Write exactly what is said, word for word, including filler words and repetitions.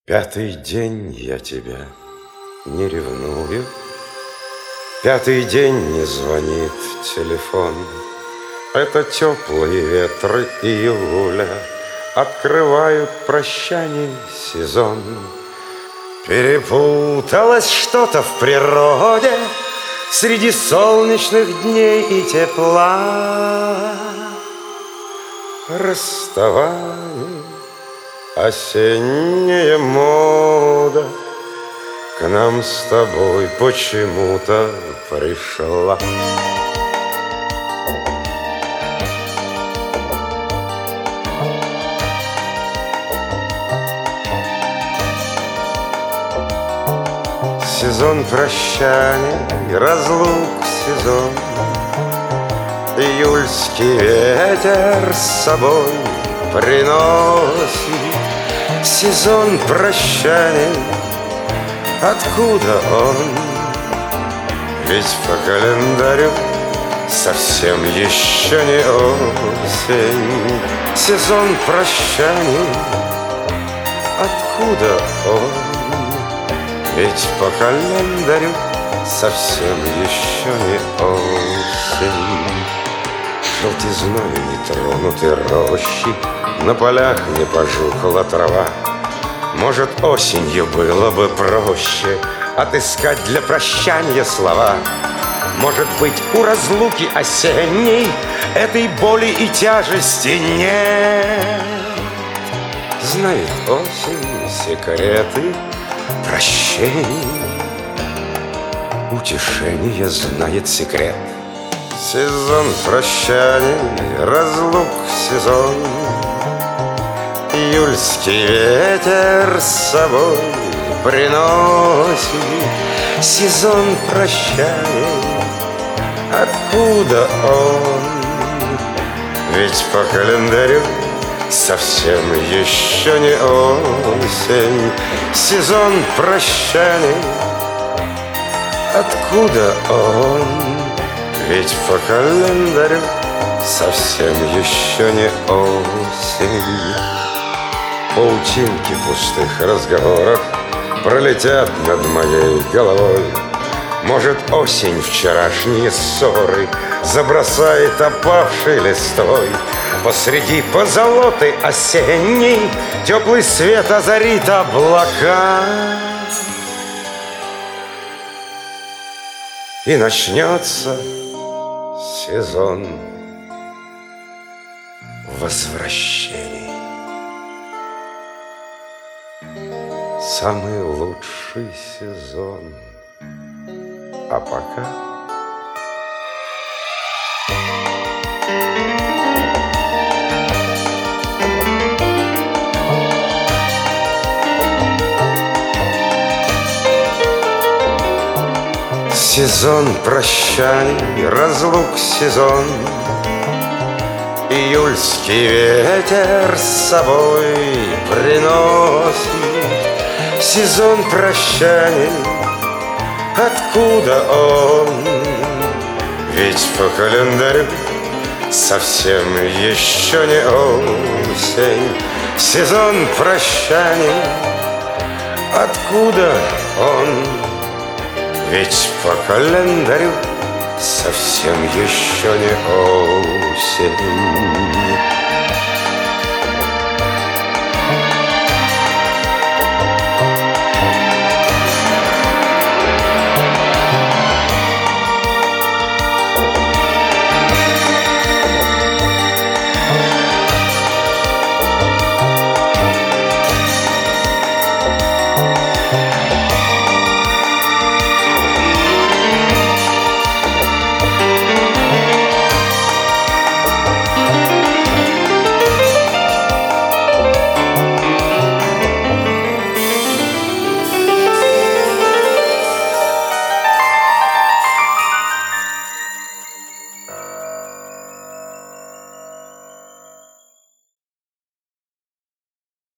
Пятый день я тебя не ревную, пятый день не звонит телефон. Это теплые ветры июля открывают прощаний сезон. Перепуталось что-то в природе среди солнечных дней и тепла. Расставание, осенняя мода к нам с тобой почему-то пришла. Сезон прощаний, разлук сезон, июльский ветер с собой приносит. Сезон прощаний, откуда он? Ведь по календарю совсем еще не осень. Сезон прощаний, откуда он? Ведь по календарю совсем еще не осень. Желтизной не тронуты рощи, на полях не пожухла трава. Может, осенью было бы проще отыскать для прощания слова. Может быть, у разлуки осенней этой боли и тяжести нет. Знает осень секреты прощений, утешение знает секрет. Сезон прощаний, разлук сезон, июльский ветер с собой приносит. Сезон прощаний, откуда он? Ведь по календарю совсем еще не осень. Сезон прощаний, откуда он? Ведь по календарю совсем еще не осень. Паутинки пустых разговоров пролетят над моей головой. Может, осень вчерашние ссоры забросает опавшей листвой. Посреди позолоты осенней теплый свет озарит облака. И начнется сезон возвращений. Самый лучший сезон. А пока сезон прощаний, разлук сезон, июльский ветер с собой приносит. Сезон прощаний, откуда он? Ведь по календарю совсем еще не осень. Сезон прощаний, откуда он? Ведь по календарю совсем еще не осень.